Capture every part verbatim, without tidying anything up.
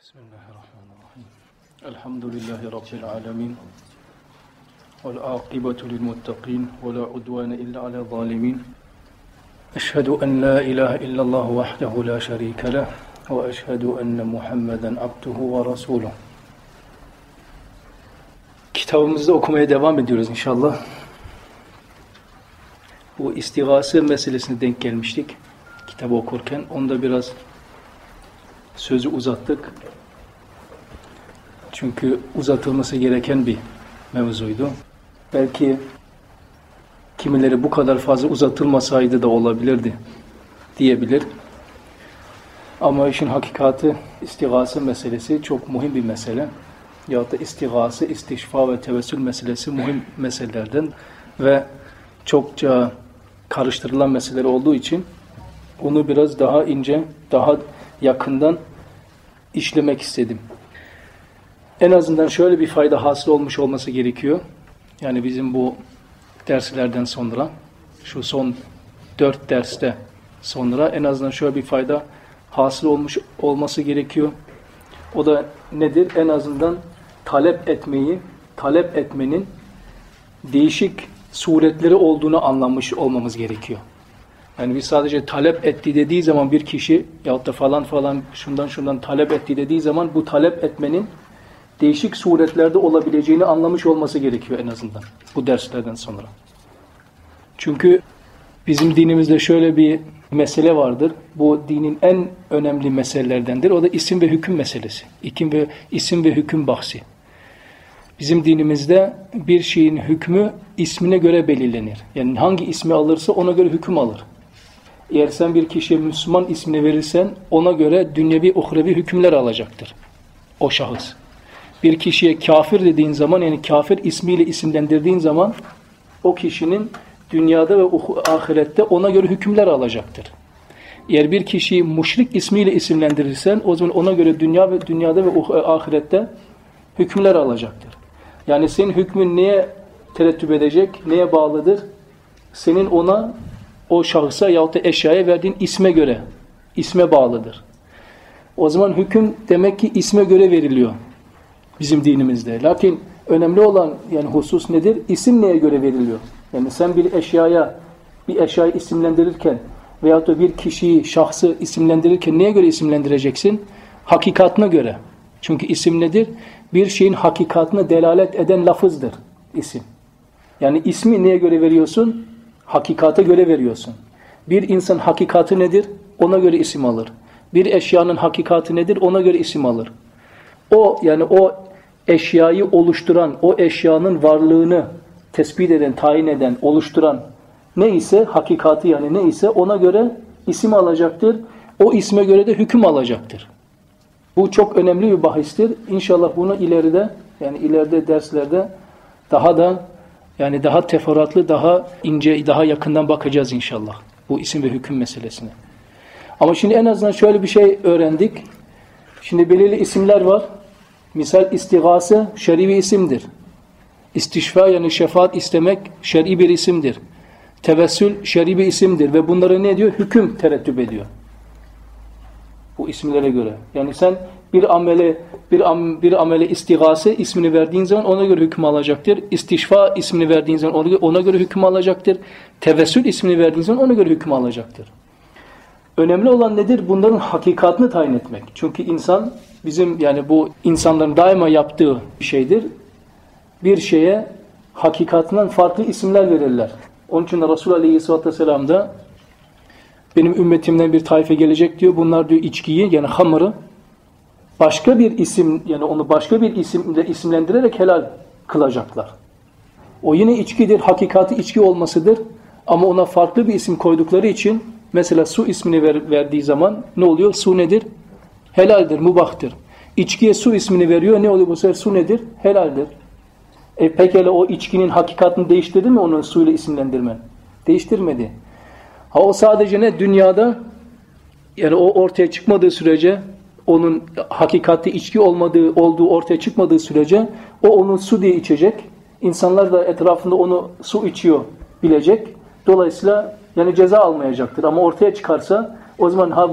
Bismillahirrahmanirrahim. Elhamdülillahi Rabbil alemin. Vel âkibatu lil muttaqin. Ve la udvâne illa ala zalimin. Eşhedü en la ilahe illallah vahdehu la şerîke leh. Ve eşhedü enne Muhammeden abduhu ve rasuluh. Kitabımızda okumaya devam ediyoruz inşallah. Bu istigase meselesine denk gelmiştik kitabı okurken. Onda biraz sözü uzattık. Çünkü uzatılması gereken bir mevzuydu. Belki kimileri bu kadar fazla uzatılmasaydı da olabilirdi diyebilir. Ama işin hakikati istigase meselesi çok mühim bir mesele. Ya da istigase, istişfa ve tevessül meselesi mühim meselelerden ve çokça karıştırılan meseleler olduğu için onu biraz daha ince, daha yakından işlemek istedim. En azından şöyle bir fayda hasıl olmuş olması gerekiyor. Yani bizim bu derslerden sonra, şu son dört derste sonra en azından şöyle bir fayda hasıl olmuş olması gerekiyor. O da nedir? En azından talep etmeyi, talep etmenin değişik suretleri olduğunu anlamış olmamız gerekiyor. Yani biz sadece talep etti dediği zaman bir kişi yahut da falan falan şundan şundan talep etti dediği zaman bu talep etmenin değişik suretlerde olabileceğini anlamış olması gerekiyor en azından bu derslerden sonra. Çünkü bizim dinimizde şöyle bir mesele vardır. Bu dinin en önemli meselelerdendir. O da isim ve hüküm meselesi. İkim ve isim ve hüküm bahsi. Bizim dinimizde bir şeyin hükmü ismine göre belirlenir. Yani hangi ismi alırsa ona göre hüküm alır. Eğer sen bir kişiye Müslüman ismini verirsen ona göre dünyevi uhrevi hükümler alacaktır o şahıs. Bir kişiye kafir dediğin zaman, yani kafir ismiyle isimlendirdiğin zaman o kişinin dünyada ve ahirette ona göre hükümler alacaktır. Eğer bir kişiyi müşrik ismiyle isimlendirirsen o zaman ona göre dünya ve dünyada ve ahirette hükümler alacaktır. Yani senin hükmün neye terettüp edecek, neye bağlıdır? Senin ona, o şahısa yahut da eşyaya verdiğin isme göre, isme bağlıdır. O zaman hüküm demek ki isme göre veriliyor bizim dinimizde. Lakin önemli olan yani husus nedir? İsim neye göre veriliyor? Yani sen bir eşyaya, bir eşyayı isimlendirirken veyahut da bir kişiyi, şahsı isimlendirirken neye göre isimlendireceksin? Hakikatına göre. Çünkü isim nedir? Bir şeyin hakikatine delalet eden lafızdır isim. Yani ismi neye göre veriyorsun? Hakikate göre veriyorsun. Bir insan hakikati nedir? Ona göre isim alır. Bir eşyanın hakikati nedir? Ona göre isim alır. O yani o eşyayı oluşturan, o eşyanın varlığını tespit eden, tayin eden, oluşturan neyse, hakikati yani neyse ona göre isim alacaktır. O isme göre de hüküm alacaktır. Bu çok önemli bir bahistir. İnşallah bunu ileride, yani ileride derslerde daha da yani daha teferruatlı, daha ince, daha yakından bakacağız inşallah bu isim ve hüküm meselesine. Ama şimdi en azından şöyle bir şey öğrendik. Şimdi belirli isimler var. Misal istigase şer'i bir isimdir. İstişfa yani şefaat istemek şer'i bir isimdir. Tevessül şer'i bir isimdir ve bunlara ne diyor? Hüküm terettüp ediyor. Bu isimlere göre. Yani sen bir amele bir, am, bir amele istigase ismini verdiğin zaman ona göre hüküm alacaktır. İstişfa ismini verdiğin zaman ona, ona göre hüküm alacaktır. Tevessül ismini verdiğin zaman ona göre hüküm alacaktır. Önemli olan nedir? Bunların hakikatini tayin etmek. Çünkü insan bizim yani bu insanların daima yaptığı bir şeydir. Bir şeye hakikatinden farklı isimler verirler. Onun için de Resulullah Aleyhisselatü Vesselam da benim ümmetimden bir taife gelecek diyor. Bunlar diyor içkiyi yani hamırı başka bir isim yani onu başka bir isimle isimlendirerek helal kılacaklar. O yine içkidir. Hakikati içki olmasıdır. Ama ona farklı bir isim koydukları için mesela su ismini ver, verdiği zaman ne oluyor? Su nedir? Helaldir, mubahtır. İçkiye su ismini veriyor. Ne oluyor bu sefer? Su nedir? Helaldir. E pekala o içkinin hakikatini değiştirdi mi onun suyla isimlendirmen? Değiştirmedi. Ha o sadece ne? Dünyada yani o ortaya çıkmadığı sürece onun hakikati içki olmadığı olduğu ortaya çıkmadığı sürece o onun su diye içecek. İnsanlar da etrafında onu su içiyor bilecek. Dolayısıyla yani ceza almayacaktır. Ama ortaya çıkarsa o zaman ha bu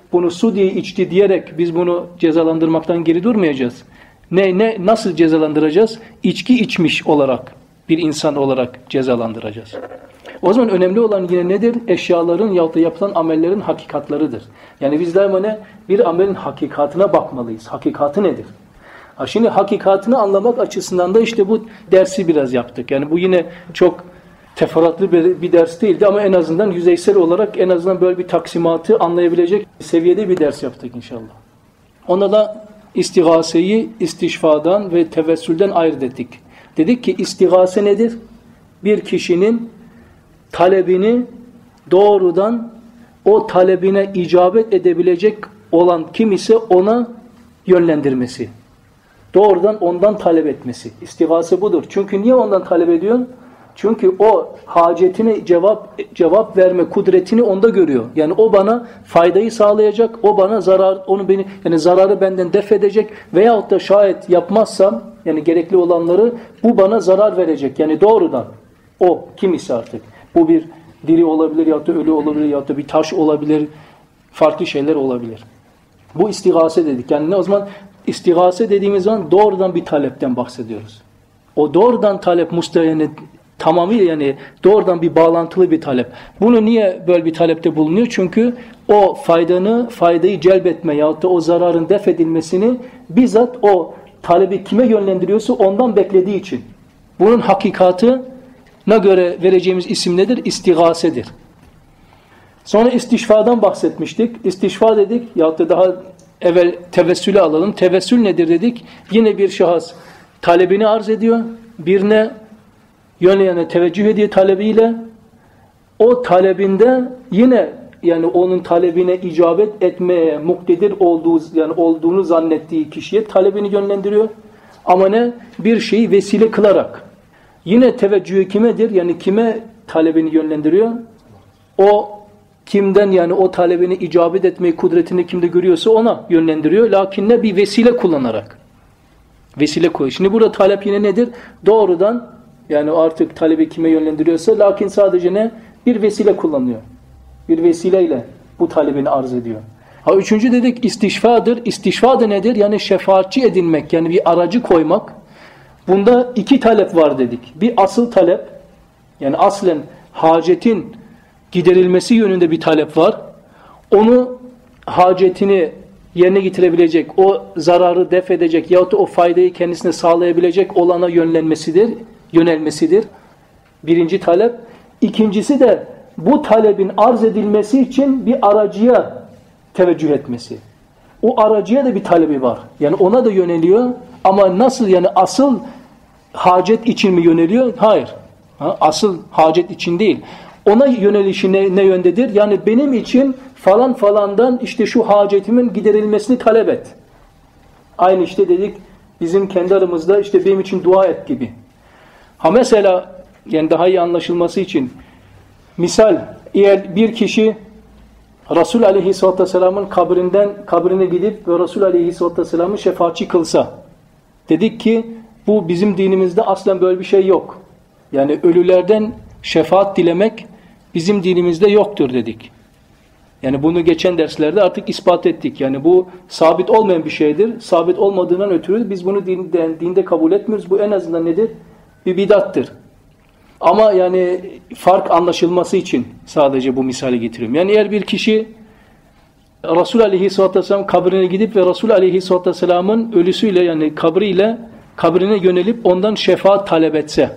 bunu su diye içti diyerek biz bunu cezalandırmaktan geri durmayacağız. Ne ne nasıl cezalandıracağız? İçki içmiş olarak, bir insan olarak cezalandıracağız. O zaman önemli olan yine nedir? Eşyaların yahut da yapılan amellerin hakikatlarıdır. Yani biz daima ne? Bir amelin hakikatine bakmalıyız. Hakikati nedir? Ha şimdi hakikatini anlamak açısından da işte bu dersi biraz yaptık. Yani bu yine çok teferruatlı bir, bir ders değildi ama en azından yüzeysel olarak en azından böyle bir taksimatı anlayabilecek seviyede bir ders yaptık inşallah. Ona da istigaseyi istişfadan ve tevessülden ayırt ettik. Dedik ki istigase nedir? Bir kişinin talebini doğrudan o talebine icabet edebilecek olan kim ise ona yönlendirmesi. Doğrudan ondan talep etmesi. İstigase budur. Çünkü niye ondan talep ediyorsun? Çünkü o hacetine cevap cevap verme kudretini onda görüyor. Yani o bana faydayı sağlayacak, o bana zarar, onu beni yani zararı benden def edecek veyahut da şayet yapmazsam yani gerekli olanları bu bana zarar verecek. Yani doğrudan o kim ise artık. Bu bir diri olabilir ya da ölü olabilir ya da bir taş olabilir. Farklı şeyler olabilir. Bu istigase dedik. Yani ne o zaman istigase dediğimiz zaman doğrudan bir talepten bahsediyoruz. O doğrudan talep mustahane tamamıyla yani doğrudan bir bağlantılı bir talep. Bunu niye böyle bir talepte bulunuyor? Çünkü o faydanı, faydayı celbetme yahut da o zararın def edilmesini bizzat o talebi kime yönlendiriyorsa ondan beklediği için. Bunun hakikatine göre vereceğimiz isim nedir? İstigasedir. Sonra istişfadan bahsetmiştik. İstişfa dedik yahut da daha evvel tevessülü alalım. Tevessül nedir dedik? Yine bir şahıs talebini arz ediyor. Birine yönleyene teveccüh ediyor talebiyle. O talebinde yine yani onun talebine icabet etmeye muktedir olduğu yani olduğunu zannettiği kişiye talebini yönlendiriyor. Ama ne? Bir şeyi vesile kılarak. Yine teveccühü kimedir? Yani kime talebini yönlendiriyor? O kimden yani o talebini icabet etmeyi kudretini kimde görüyorsa ona yönlendiriyor. Lakin ne? Bir vesile kullanarak. Vesile koy. Şimdi burada talep yine nedir? Doğrudan yani artık talebi kime yönlendiriyorsa lakin sadece ne? Bir vesile kullanıyor. Bir vesileyle bu talebini arz ediyor. Ha üçüncü dedik istişfadır. İstişfa da nedir? Yani şefaatçi edinmek. Yani bir aracı koymak. Bunda iki talep var dedik. Bir asıl talep. Yani aslen hacetin giderilmesi yönünde bir talep var. Onu hacetini yerine getirebilecek, o zararı def edecek yahut da o faydayı kendisine sağlayabilecek olana yönlenmesidir, yönelmesidir. Birinci talep. İkincisi de bu talebin arz edilmesi için bir aracıya teveccüh etmesi. O aracıya da bir talebi var. Yani ona da yöneliyor ama nasıl yani asıl hacet için mi yöneliyor? Hayır. Ha, asıl hacet için değil. Ona yönelişi ne, ne yöndedir? Yani benim için falan falandan işte şu hacetimin giderilmesini talep et. Aynı işte dedik bizim kendi aramızda işte benim için dua et gibi. Ha mesela yani daha iyi anlaşılması için misal eğer bir kişi Resul Aleyhisselatü Vesselam'ın kabrinden kabrine gidip ve Resul Aleyhisselatü Vesselam'ı şefaatçi kılsa dedik ki bu bizim dinimizde aslen böyle bir şey yok. Yani ölülerden şefaat dilemek bizim dinimizde yoktur dedik. Yani bunu geçen derslerde artık ispat ettik. Yani bu sabit olmayan bir şeydir. Sabit olmadığından ötürü biz bunu dinde, dinde kabul etmiyoruz. Bu en azından nedir? Bir bidattır. Ama yani fark anlaşılması için sadece bu misali getiriyorum. Yani eğer bir kişi Resul Aleyhisselatü Vesselam kabrine gidip ve Resul Aleyhisselatü Vesselam'ın ölüsüyle yani kabriyle kabrine yönelip ondan şefaat talep etse.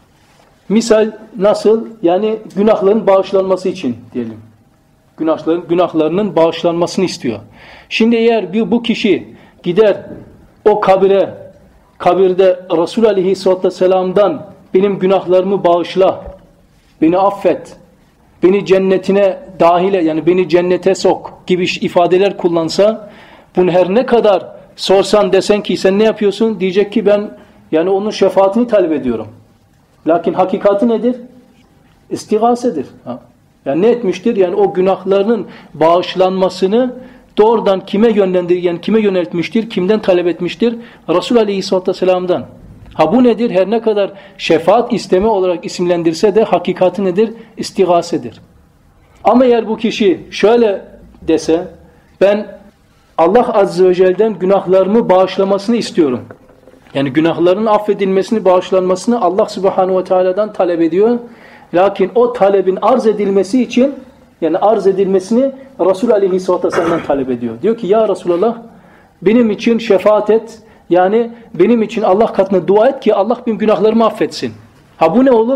Misal nasıl? Yani günahların bağışlanması için diyelim. Günahların, günahlarının bağışlanmasını istiyor. Şimdi eğer bir, bu kişi gider o kabire, kabirde Resul Aleyhisselatü Vesselam'dan benim günahlarımı bağışla, beni affet, beni cennetine dahile yani beni cennete sok gibi ifadeler kullansa bunu her ne kadar sorsan desen ki sen ne yapıyorsun? Diyecek ki ben yani onun şefaatini talep ediyorum. Lakin hakikati nedir? İstigasedir. Ha. Yani ne etmiştir? Yani o günahlarının bağışlanmasını doğrudan kime yönlendir, yani kime yöneltmiştir? Kimden talep etmiştir? Resul Aleyhisselatü Vesselam'dan. Ha bu nedir? Her ne kadar şefaat isteme olarak isimlendirse de hakikati nedir? İstigasedir. Ama eğer bu kişi şöyle dese ben Allah Azze ve Celle'den günahlarımı bağışlamasını istiyorum. Yani günahların affedilmesini, bağışlanmasını Allah Subhanahu ve Teala'dan talep ediyor. Lakin o talebin arz edilmesi için, yani arz edilmesini Resul Aleyhisselatü Vesselam'dan talep ediyor. Diyor ki ya Resulallah benim için şefaat et. Yani benim için Allah katına dua et ki Allah benim günahlarımı affetsin. Ha bu ne olur?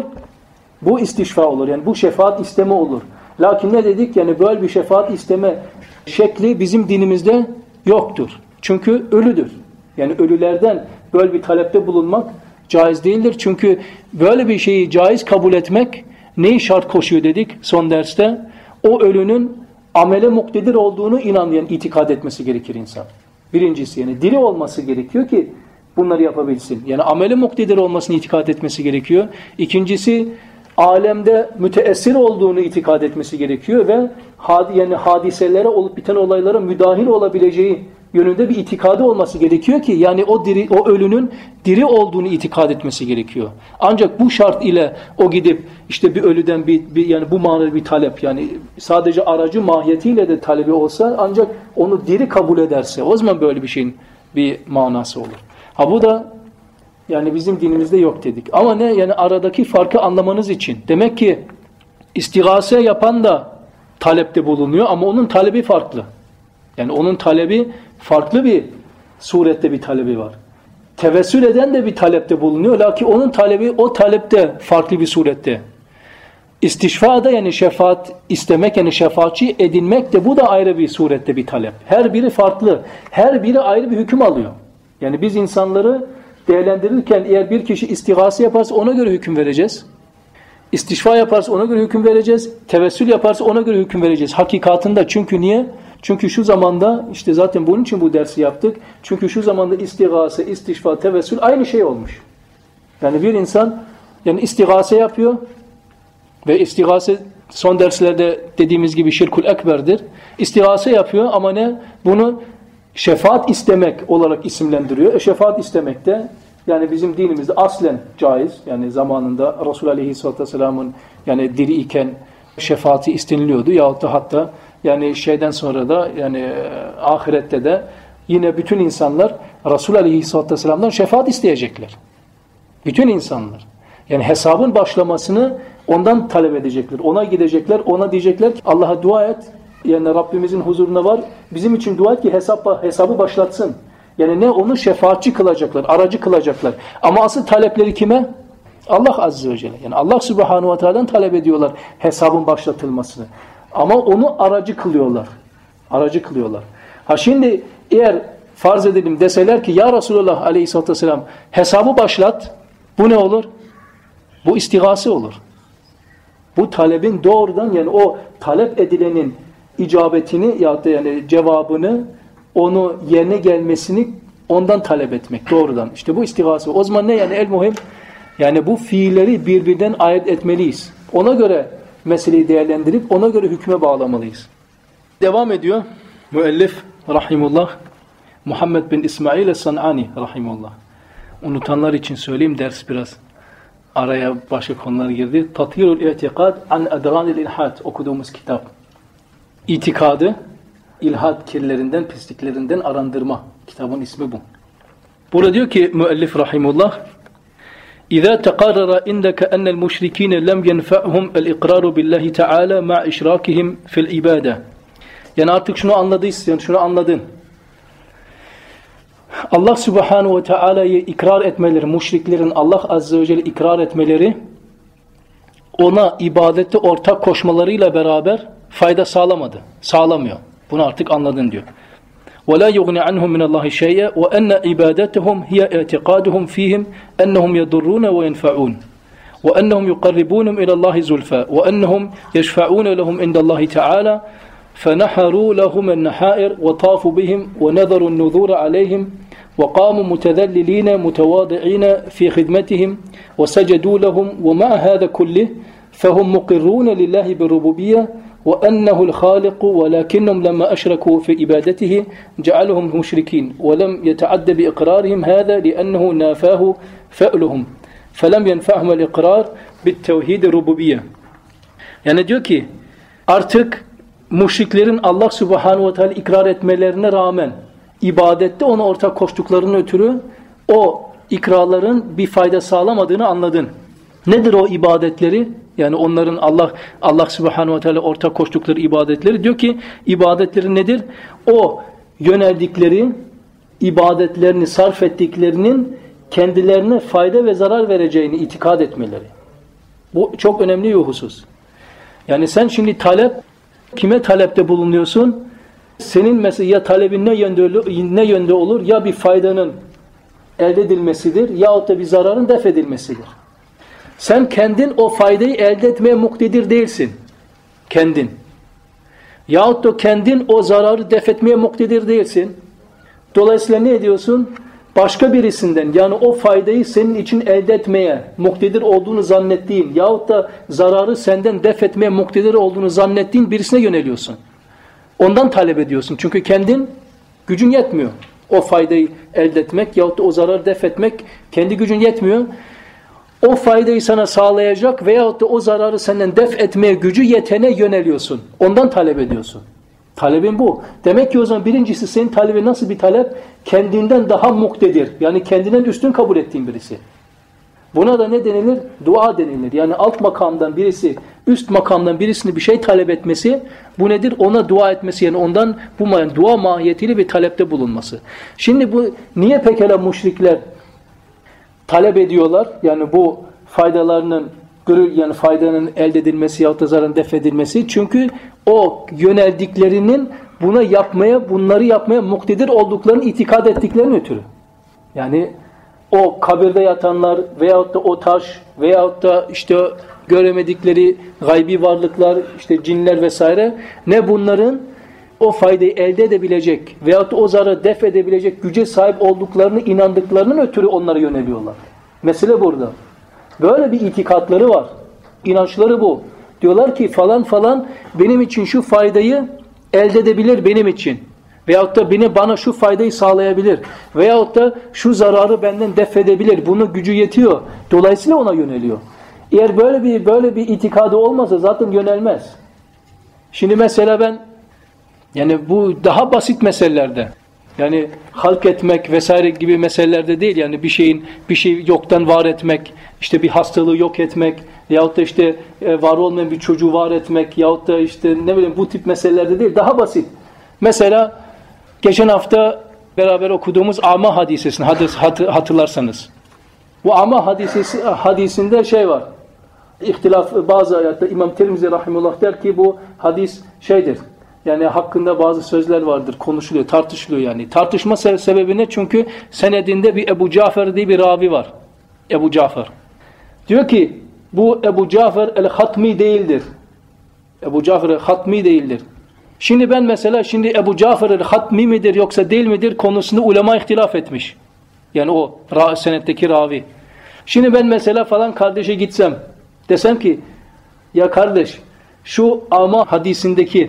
Bu istişfa olur. Yani bu şefaat isteme olur. Lakin ne dedik? Yani böyle bir şefaat isteme şekli bizim dinimizde yoktur. Çünkü ölüdür. Yani ölülerden böyle bir talepte bulunmak caiz değildir. Çünkü böyle bir şeyi caiz kabul etmek neyi şart koşuyor dedik son derste? O ölünün amele muktedir olduğunu inanmayan, itikad etmesi gerekir insan. Birincisi yani diri olması gerekiyor ki bunları yapabilsin. Yani amele muktedir olmasını itikad etmesi gerekiyor. İkincisi alemde müteessir olduğunu itikad etmesi gerekiyor ve had, yani hadiselere olup biten olaylara müdahil olabileceği yönünde bir itikadı olması gerekiyor ki yani o diri, o ölünün diri olduğunu itikad etmesi gerekiyor. Ancak bu şart ile o gidip işte bir ölüden bir, bir yani bu manada bir talep yani sadece aracı mahiyetiyle de talebi olsa ancak onu diri kabul ederse o zaman böyle bir şeyin bir manası olur. Ha bu da yani bizim dinimizde yok dedik. Ama ne? Yani aradaki farkı anlamanız için. Demek ki istigase yapan da talepte bulunuyor ama onun talebi farklı. Yani onun talebi farklı bir surette bir talebi var. Tevessül eden de bir talepte bulunuyor. Lakin onun talebi o talepte farklı bir surette. İstişfada yani şefaat istemek yani şefaatçi edinmek de bu da ayrı bir surette bir talep. Her biri farklı. Her biri ayrı bir hüküm alıyor. Yani biz insanları değerlendirirken eğer bir kişi istigase yaparsa ona göre hüküm vereceğiz. İstişfa yaparsa ona göre hüküm vereceğiz. Tevessül yaparsa ona göre hüküm vereceğiz. Hakikatında çünkü niye? Çünkü şu zamanda işte zaten bunun için bu dersi yaptık. Çünkü şu zamanda istigase, istişfa, tevessül aynı şey olmuş. Yani bir insan yani istigase yapıyor ve istigase son derslerde dediğimiz gibi şirkul ekberdir. İstigase yapıyor ama ne? Bunu şefaat istemek olarak isimlendiriyor. E şefaat istemek de yani bizim dinimizde aslen caiz. Yani zamanında Resul Aleyhisselatü Vesselam'ın yani diri iken şefaati isteniliyordu. Yahut da hatta yani şeyden sonra da yani ahirette de yine bütün insanlar Resul Aleyhisselatü Vesselam'dan şefaat isteyecekler. Bütün insanlar. Yani hesabın başlamasını ondan talep edecekler. Ona gidecekler. Ona diyecekler ki Allah'a dua et. Yani Rabbimizin huzuruna var. Bizim için dua et ki hesap, hesabı başlatsın. Yani ne? Onu şefaatçi kılacaklar. Aracı kılacaklar. Ama asıl talepleri kime? Allah Azze ve Celle. Yani Allah Subhanahu ve Teala'dan talep ediyorlar hesabın başlatılmasını. Ama onu aracı kılıyorlar. Aracı kılıyorlar. Ha şimdi eğer farz edelim deseler ki ya Resulullah Aleyhisselatü Vesselam hesabı başlat. Bu ne olur? Bu istigase olur. Bu talebin doğrudan yani o talep edilenin icabetini ya da yani cevabını onu yerine gelmesini ondan talep etmek doğrudan. İşte bu istigase. O zaman ne yani el muhim? Yani bu fiilleri birbirinden ayırt etmeliyiz. Ona göre meseleyi değerlendirip ona göre hükme bağlamalıyız. Devam ediyor müellif rahimullah Muhammed bin İsmail es-San'ani rahimullah. Unutanlar için söyleyeyim ders biraz araya başka konular girdi. Tathirul i'tikad an adranil ilhad okuduğumuz kitap. İtikadı ilhad kirlerinden, pisliklerinden arındırma. Kitabın ismi bu. Burada diyor ki müellif rahimullah İzâ teqarrara indeke ennel müşrikîne lem yenfe'hum el-iqraru billahi teâlâ ma'a işrâkihim fil ibâde. Yani artık şunu anladıysan, şunu anladın. Allah Subhanahu ve Teala'yı ikrar etmeleri, müşriklerin Allah Azze ve Celle ikrar etmeleri ona ibadette ortak koşmalarıyla beraber fayda sağlamadı. Sağlamıyor. Bunu artık anladın diyor. وَلَا يُغْنِ عَنْهُمْ مِنَ اللّٰهِ شَيْءًا وَأَنَّ عِبَادَتَهُمْ هِيَ اِعْتِقَادُهُمْ فِيهِمْ أَنَّهُمْ يَضُرُّونَ وَيَنْفَعُونَ وَأَنَّهُمْ يُقَرِّبُونَهُمْ إِلَى اللّٰهِ زُلْفَى وَأَنَّهُمْ يَشْفَعُونَ لَهُمْ عِنْدَ اللّٰهِ تَعَالَى فَنَحَرُوا لَهُمْ النَّحَائِرَ وَطَافُوا بِهِمْ وَنَذَرُوا النُّذُورَ عَلَيْهِمْ وَقَامُوا مُتَذَلِّلِينَ مُتَوَاضِعِينَ فِي خِدْمَتِهِمْ وَسَجَدُوا لَهُمْ وَمَعَ هَذَا كُلِّهِ فَهُمْ مُقِرُّونَ لِلّٰهِ بِالرُّبُوبِيَّةِ وأنه الخالق ولكنهم لما أشركوا في عبادته جعلهم مشركين ولم يتعد بإقرارهم هذا لأنه نافاه فعلهم فلم ينفعهم الإقرار بالتوحيد الربوبية. Yani diyor ki artık müşriklerin Allah Subhanahu ve Teala ikrar etmelerine rağmen ibadette ona ortak koştuklarının ötürü o ikrarların bir fayda sağlamadığını anladın. Nedir o ibadetleri? Yani onların Allah Allah Subhanahu ve Teala ortak koştukları ibadetleri, diyor ki ibadetleri nedir? O yöneldikleri, ibadetlerini sarf ettiklerinin kendilerine fayda ve zarar vereceğini itikad etmeleri. Bu çok önemli bir husus. Yani sen şimdi talep, kime talepte bulunuyorsun? Senin mesela ya talebin ne yönde, ne yönde olur? Ya bir faydanın elde edilmesidir yahut da bir zararın def edilmesidir. Sen kendin o faydayı elde etmeye muktedir değilsin. Kendin. Yahut da kendin o zararı def etmeye muktedir değilsin. Dolayısıyla ne ediyorsun? Başka birisinden, yani o faydayı senin için elde etmeye muktedir olduğunu zannettiğin yahut da zararı senden def etmeye muktedir olduğunu zannettiğin birisine yöneliyorsun. Ondan talep ediyorsun. Çünkü kendin gücün yetmiyor. O faydayı elde etmek yahut da o zararı def etmek kendi gücün yetmiyor. O faydayı sana sağlayacak veyahut da o zararı senden def etmeye gücü yetene yöneliyorsun. Ondan talep ediyorsun. Talebin bu. Demek ki o zaman birincisi senin talebin nasıl bir talep? Kendinden daha muktedir. Yani kendinden üstün kabul ettiğin birisi. Buna da ne denilir? Dua denilir. Yani alt makamdan birisi, üst makamdan birisini bir şey talep etmesi, bu nedir? Ona dua etmesi, yani ondan bu yani dua mahiyetiyle bir talepte bulunması. Şimdi bu niye pekala müşrikler talep ediyorlar? Yani bu faydalarının yani faydanın elde edilmesi yahut da zararın def edilmesi. Çünkü o yöneldiklerinin buna yapmaya, bunları yapmaya muktedir olduklarını itikad ettiklerini ötürü. Yani o kabirde yatanlar veyahut da o taş veyahut da işte göremedikleri gaybi varlıklar, işte cinler vesaire, ne bunların o faydayı elde edebilecek veyahut da o zararı def edebilecek güce sahip olduklarını inandıklarının ötürü onlara yöneliyorlar. Mesele burada. Böyle bir itikatları var. İnançları bu. Diyorlar ki falan falan benim için şu faydayı elde edebilir benim için. Veyahut da beni, bana şu faydayı sağlayabilir. Veyahut da şu zararı benden def edebilir. Bunun gücü yetiyor. Dolayısıyla ona yöneliyor. Eğer böyle bir böyle bir itikadı olmasa zaten yönelmez. Şimdi mesela ben, yani bu daha basit meselelerde, yani halk etmek vesaire gibi meselelerde değil, yani bir şeyin bir şeyi yoktan var etmek, işte bir hastalığı yok etmek yahut da işte var olmayan bir çocuğu var etmek yahut da işte ne bileyim bu tip meselelerde değil, daha basit. Mesela geçen hafta beraber okuduğumuz Ama hadisesini hatırlarsanız, bu Ama hadisesi, hadisinde şey var, ihtilaf, bazı ayette İmam Tirmizi rahimullah der ki bu hadis şeydir, yani hakkında bazı sözler vardır, konuşuluyor, tartışılıyor yani. Tartışma sebebi ne? Çünkü senedinde bir Ebu Cafer diye bir ravi var. Ebu Cafer. Diyor ki bu Ebu Cafer el-Hatmi değildir. Ebu Cafer el-Hatmi değildir. Şimdi ben mesela şimdi Ebu Cafer el-Hatmi midir yoksa değil midir konusunda ulema ihtilaf etmiş. Yani o ra senetteki ravi. Şimdi ben mesela falan kardeşe gitsem, desem ki ya kardeş şu Ama hadisindeki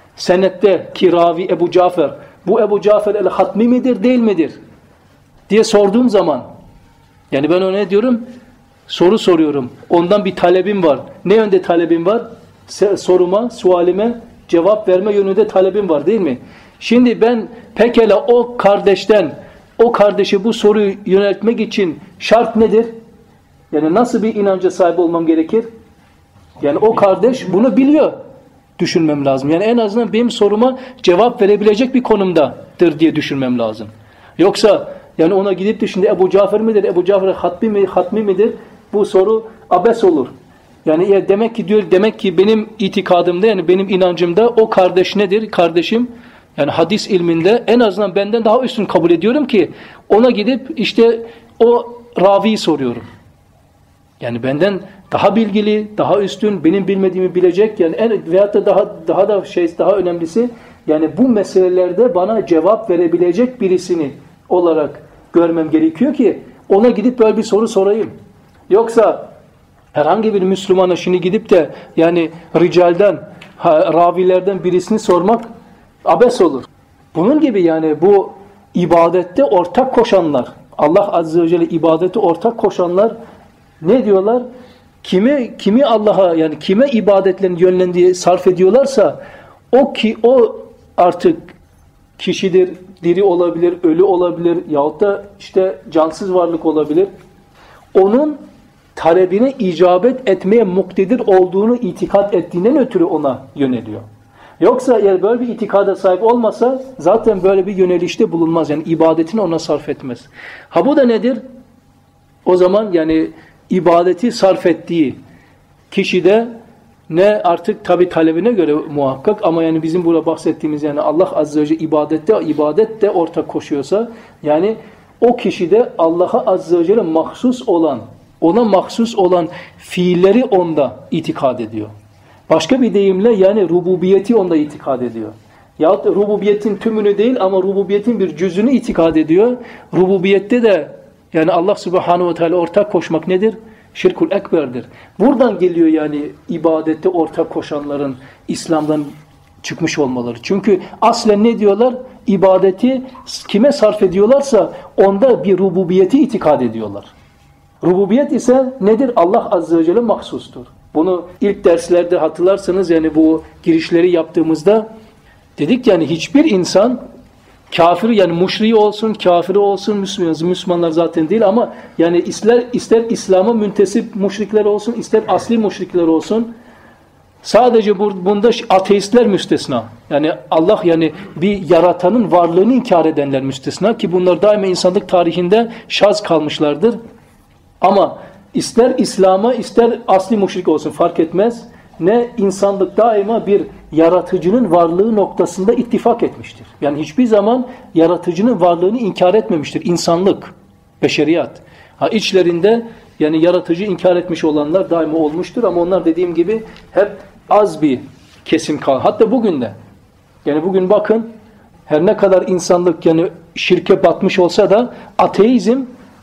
senetteki ravi Ebu Cafer, bu Ebu Cafer el-Hatmi midir değil midir diye sorduğum zaman, yani ben ona ne diyorum? Soru soruyorum. Ondan bir talebim var. Ne yönde talebim var? Soruma, sualime cevap verme yönünde talebim var değil mi? Şimdi ben pekala o kardeşten, o kardeşe bu soruyu yöneltmek için şart nedir? Yani nasıl bir inanca sahip olmam gerekir? Yani o kardeş bunu biliyor. Düşünmem lazım. Yani en azından benim soruma cevap verebilecek bir konumdadır diye düşünmem lazım. Yoksa yani ona gidip de şimdi Ebu Cafer midir, Ebu Cafer Hatmi mi, Hatmi midir? Bu soru abes olur. Yani ya demek ki diyor, demek ki benim itikadımda, yani benim inancımda o kardeş nedir? Kardeşim, yani hadis ilminde en azından benden daha üstün kabul ediyorum ki ona gidip işte o raviyi soruyorum. Yani benden daha bilgili, daha üstün, benim bilmediğimi bilecek, yani en veyahut da daha daha da şey, daha önemlisi, yani bu meselelerde bana cevap verebilecek birisini olarak görmem gerekiyor ki ona gidip böyle bir soru sorayım. Yoksa herhangi bir Müslümana şimdi gidip de yani ricalden, ravilerden birisini sormak abes olur. Bunun gibi yani bu ibadette ortak koşanlar, Allah Azze ve Celle ibadete ortak koşanlar ne diyorlar? Kimi kimi Allah'a, yani kime ibadetlerini yönlendiği sarf ediyorlarsa O ki o artık kişidir, diri olabilir, ölü olabilir yahut da işte cansız varlık olabilir. Onun talebine icabet etmeye muktedir olduğunu itikat ettiğinden ötürü ona yöneliyor. Yoksa eğer böyle bir itikada sahip olmasa zaten böyle bir yönelişte bulunmaz. Yani ibadetini ona sarf etmez. Ha bu da nedir? O zaman yani ibadeti sarf ettiği kişide ne artık tabi talebine göre muhakkak ama yani bizim burada bahsettiğimiz yani Allah Azze ve Celle ibadette ibadet de ortak koşuyorsa yani o kişide Allah'a Azze ve Celle mahsus olan ona mahsus olan fiilleri onda itikad ediyor. Başka bir deyimle yani rububiyeti onda itikad ediyor. Yahut rububiyetin tümünü değil ama rububiyetin bir cüzünü itikad ediyor. Rububiyette de yani Allah Subhanahu ve Teala ortak koşmak nedir? Şirkul ekberdir. Buradan geliyor yani ibadette ortak koşanların İslam'dan çıkmış olmaları. Çünkü aslen ne diyorlar? İbadeti kime sarf ediyorlarsa onda bir rububiyeti itikad ediyorlar. Rububiyet ise nedir? Allah Azze ve Celle mahsustur. Bunu ilk derslerde hatırlarsanız yani bu girişleri yaptığımızda dedik yani hiçbir insan kafir yani müşriği olsun, kafiri olsun, Müslüman, Müslümanlar zaten değil ama yani ister, ister İslam'a müntesip müşrikler olsun, ister asli müşrikler olsun sadece bunda ateistler müstesna. Yani Allah yani bir yaratanın varlığını inkar edenler müstesna ki bunlar daima insanlık tarihinde şaz kalmışlardır. Ama ister İslam'a ister asli müşrik olsun fark etmez. Ne insanlık daima bir yaratıcının varlığı noktasında ittifak etmiştir. Yani hiçbir zaman yaratıcının varlığını inkar etmemiştir. İnsanlık, beşeriyat. Ha içlerinde yani yaratıcı inkar etmiş olanlar daima olmuştur ama onlar dediğim gibi hep az bir kesim kal. Hatta bugün de. Yani bugün bakın her ne kadar insanlık yani şirke batmış olsa da ateizm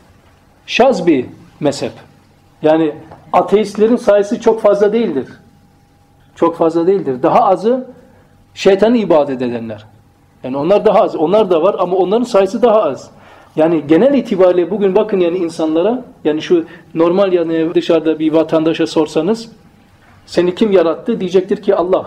şaz bir mezhep. Yani ateistlerin sayısı çok fazla değildir. Çok fazla değildir. Daha azı şeytanı ibadet edenler. Yani onlar daha az. Onlar da var ama onların sayısı daha az. Yani genel itibariyle bugün bakın yani insanlara yani şu normal yani dışarıda bir vatandaşa sorsanız seni kim yarattı? Diyecektir ki Allah.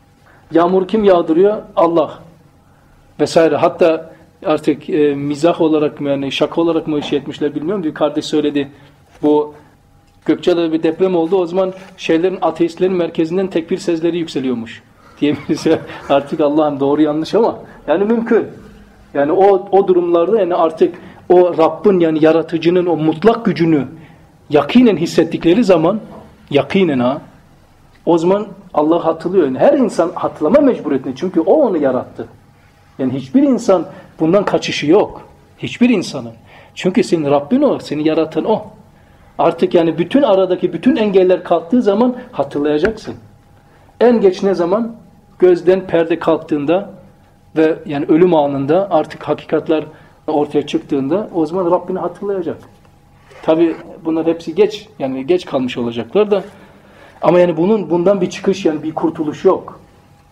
Yağmur kim yağdırıyor? Allah. Vesaire. Hatta artık e, mizah olarak mı yani şaka olarak mı şey etmişler bilmiyorum. Bir kardeş söyledi. Bu Gökçe'de bir deprem oldu. O zaman şeylerin ateistlerin merkezinden tekbir sesleri yükseliyormuş. Diyebilirse artık Allah'ım doğru yanlış ama yani mümkün. Yani o o durumlarda yani artık o Rabbin yani yaratıcının o mutlak gücünü yakinen hissettikleri zaman yakinen ha o zaman Allah hatırlıyor. Yani her insan hatırlama mecburiyetinde çünkü o onu yarattı. Yani hiçbir insan bundan kaçışı yok. Hiçbir insanın. Çünkü senin Rabbin o, seni yaratan o. Artık yani bütün aradaki bütün engeller kalktığı zaman hatırlayacaksın. En geç ne zaman? Gözden perde kalktığında ve yani ölüm anında artık hakikatler ortaya çıktığında o zaman Rabbini hatırlayacak. Tabi bunlar hepsi geç yani geç kalmış olacaklar da ama yani bunun bundan bir çıkış yani bir kurtuluş yok.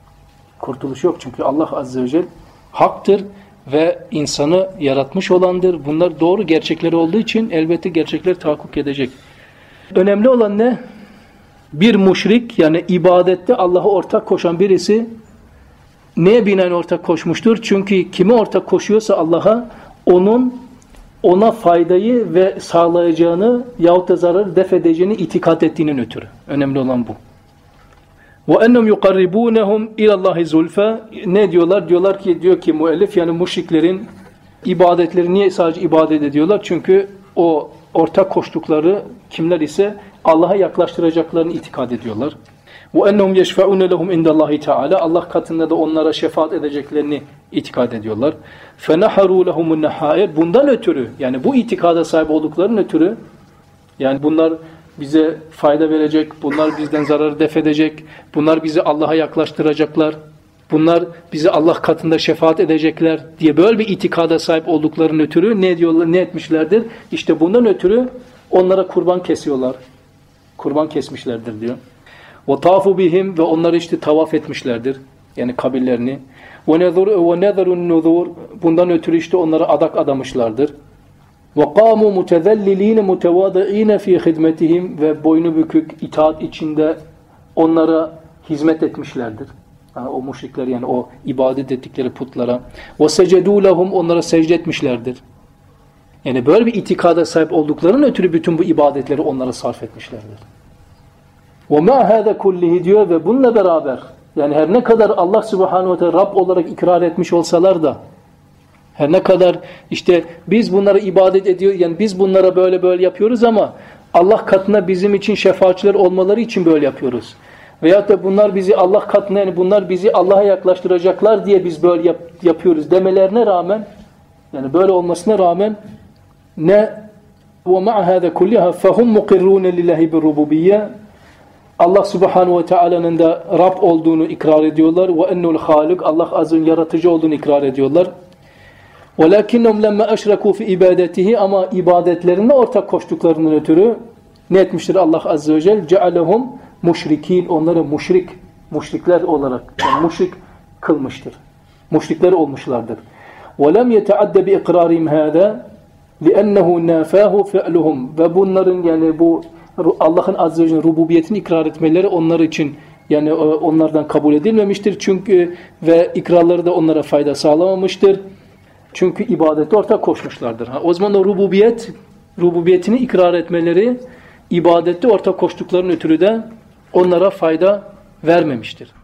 Kurtuluş yok çünkü Allah Azze ve Celle haktır ve insanı yaratmış olandır. Bunlar doğru gerçekleri olduğu için elbette gerçekler tahakkuk edecek. Önemli olan ne? Bir müşrik yani ibadette Allah'a ortak koşan birisi neye binaen ortak koşmuştur? Çünkü kime ortak koşuyorsa Allah'a onun ona faydayı ve sağlayacağını yahut da zararı def edeceğini itikat ettiğinin ötürü. Önemli olan bu. وَاَنَّمْ يُقَرِّبُونَهُمْ اِلَى اللّٰهِ زُلْفَى Ne diyorlar? Diyorlar ki diyor ki müellif yani müşriklerin ibadetleri niye sadece ibadet ediyorlar? Çünkü o ortak koştukları kimler ise Allah'a yaklaştıracaklarını itikad ediyorlar. وَاَنَّهُمْ يَشْفَعُونَ لَهُمْ اِنْدَ اللّٰهِ تَعَالَى Allah katında da onlara şefaat edeceklerini itikad ediyorlar. فَنَحَرُوا لَهُمُ النَّحَائِرِ Bundan ötürü yani bu itikada sahip olduklarının ötürü yani bunlar bize fayda verecek, bunlar bizden zararı def edecek, bunlar bizi Allah'a yaklaştıracaklar, bunlar bizi Allah katında şefaat edecekler diye böyle bir itikada sahip olduklarının ötürü ne diyorlar, ne etmişlerdir? İşte bundan ötürü onlara kurban kesiyorlar. Kurban kesmişlerdir diyor. وَطَافُ bihim ve onları işte tavaf etmişlerdir. Yani kabirlerini. وَنَذَرُ النُّذُورِ Bundan ötürü işte onlara adak adamışlardır. وَقَامُوا مُتَذَلِّل۪ينَ مُتَوَادِع۪ينَ ف۪ي خِدْمَتِهِمْ Ve boynu bükük, itaat içinde onlara hizmet etmişlerdir. Ha, o müşrikler yani o ibadet ettikleri putlara. وَسَجَدُوا لَهُمْ Onlara secde etmişlerdir. Yani böyle bir itikada sahip olduklarının ötürü bütün bu ibadetleri onlara sarf etmişlerdir. وَمَا هَذَا كُلِّهِ diyor ve bununla beraber yani her ne kadar Allah Subhanahu ve Teala Rab olarak ikrar etmiş olsalar da her ne kadar işte biz bunlara ibadet ediyor yani biz bunlara böyle böyle yapıyoruz ama Allah katına bizim için şefaatçiler olmaları için böyle yapıyoruz. Veyahut da bunlar bizi Allah katına yani bunlar bizi Allah'a yaklaştıracaklar diye biz böyle yap, yapıyoruz demelerine rağmen yani böyle olmasına rağmen ne وَمَعَ هَذَا كُلِّهَا فَهُمْ مُقِرُّونَ لِلّٰهِ بِالرُّبُوبِيَّةِ Allah Subhanahu ve Teala'nın da Rab olduğunu ikrar ediyorlar. وَاَنُّ الْخَالِقِ Allah azın yaratıcı olduğunu ikrar ediyorlar. وَلَكِنَّهُمْ لَمَّا أَشْرَكُوا فِي ibadetihi ama ibadetlerine ortak koştuklarının ötürü ne etmiştir Allah Azze ve Celle? جَعَلَهُمْ müşrikin onları müşrik, müşrikler olarak yani müşrik kılmıştır. Müşrikler olmuşlardır. وَلَمْ يَتَعَدَّ بِإِقْرَارِهِمْ هَذَا لِأَنَّهُ نَافَاهُ فِعْلُهُمْ ve bunların yani bu Allah'ın Azze ve Celle rububiyetini ikrar etmeleri onlar için yani onlardan kabul edilmemiştir. Çünkü ve ikrarları da onlara fayda sağlamamıştır. Çünkü ibadette ortak koşmuşlardır. Ha, o zaman o rububiyet, rububiyetini ikrar etmeleri ibadette ortak koştuklarının ötürü de onlara fayda vermemiştir.